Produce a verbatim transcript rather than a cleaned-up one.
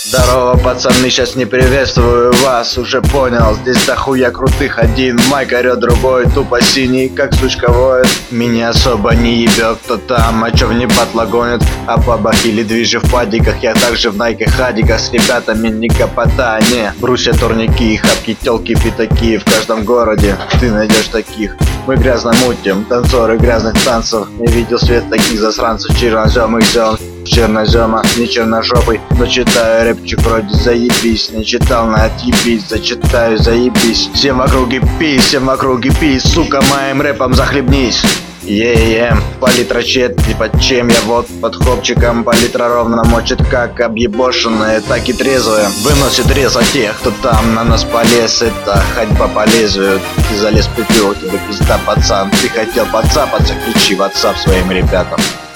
Здорово, пацаны, сейчас не приветствую вас. Уже понял, здесь дохуя крутых. Один майк орёт, другой тупо синий, как сучка воет. Меня особо не ебет, кто там, а чё в небатло гонит. А бабах или движи в падиках, я также в найках хадиках. С ребятами не капота, не. Брусья, турники, хапки, тёлки, пятаки. В каждом городе ты найдешь таких. Мы грязно мутим, танцоры грязных танцев. Не видел свет таких засранцев, черноземых зон. Чернозема, не черножопый, но читаю рэпчик вроде заебись. Не читал на отъебись, зачитаю заебись. Всем в округе пись, всем в округе пись, сука, моим рэпом захлебнись. Е-е, палитра чет, типа чем я вот под хопчиком. Палитра ровно мочит как объебошенные, так и трезвые. Выносит реза тех, кто там на нас полез. Это ходьба по лезвию. Ты залез в петлю, тебе пизда, пацан. Ты хотел подцапаться, кричи в WhatsApp своим ребятам.